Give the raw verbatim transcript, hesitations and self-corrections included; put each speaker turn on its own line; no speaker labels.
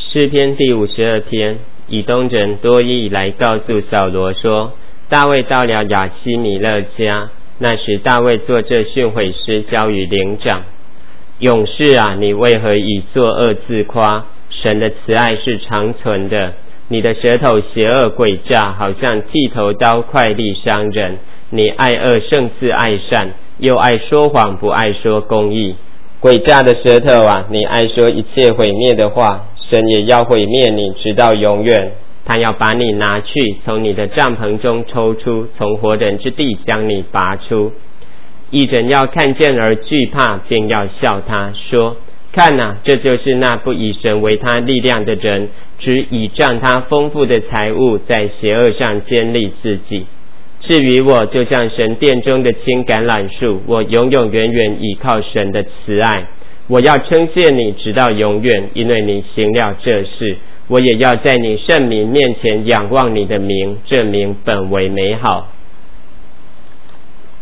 诗篇第五十二篇，以东人多益来告诉扫罗说，大卫到了亚希米勒家，那时大卫作这训诲诗交与灵长。勇士啊，你为何以作恶自夸？神的慈爱是长存的，你的舌头邪恶诡诈，好像剃头刀快利伤人。你爱恶胜似爱善，又爱说谎不爱说公义。诡诈的舌头啊，你爱说一切毁灭的话，神也要毁灭你直到永远。他要把你拿去，从你的帐篷中抽出，从活人之地将你拔出。义人要看见而惧怕，便要笑他说，看啊，这就是那不以神为他力量的人，只倚仗他丰富的财物，在邪恶上坚立自己。至于我，就像神殿中的青橄榄树，我永永远远倚靠神的慈爱。我要称谢你直到永远，因为你行了这事。我也要在你圣民面前仰望你的名，这名本为美好。